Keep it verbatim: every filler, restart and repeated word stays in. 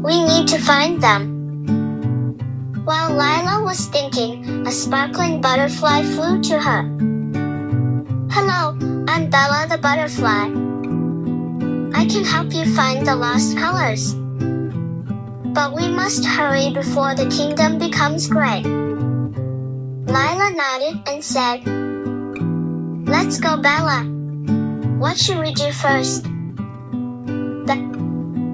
We need to find them. While Lila was thinking, a sparkling butterfly flew to her. Hello, I'm Bella the butterfly. I can help you find the lost colors. But we must hurry before the kingdom becomes gray. Lila nodded and said, Let's go, Bella. What should we do first?